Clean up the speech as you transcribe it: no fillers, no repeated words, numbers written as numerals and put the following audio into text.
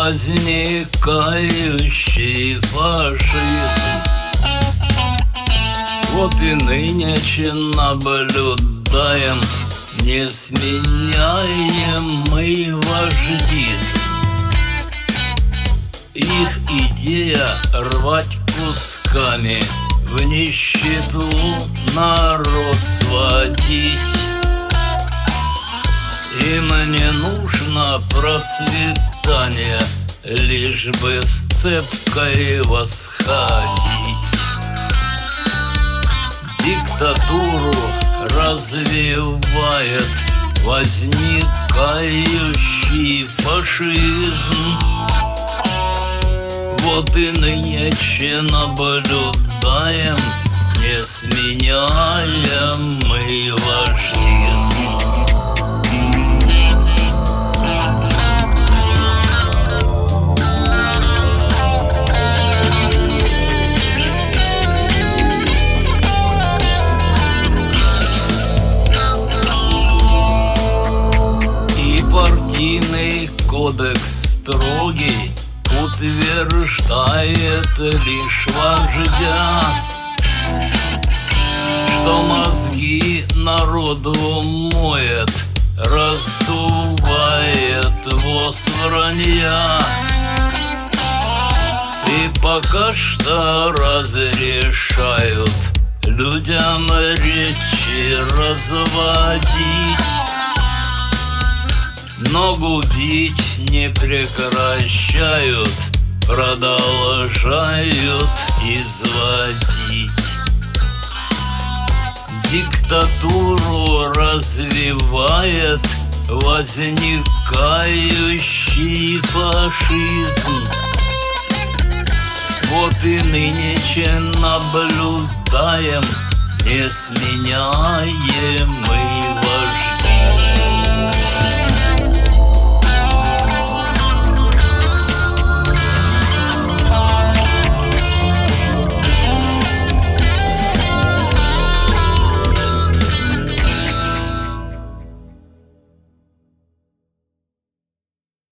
возникающий фашизм. Вот и нынче наблюдаем несменяемый вождизм. Их идея рвать кусками, в нищету народ сводить. Им не нужно процветание, лишь бы с цепкой восходить. Диктатуру развивает возникающий фашизм. Вот и нынче наблюдаем несменяемый вождизм. Партийный кодекс строгий утверждает лишь вождя, что мозги народу моет, раздувает воз вранья. И пока что разрешают людям речи разводить, но губить не прекращают, продолжают изводить. Диктатуру развивает возникающий фашизм. Вот и нынче наблюдаем несменяемый вождь.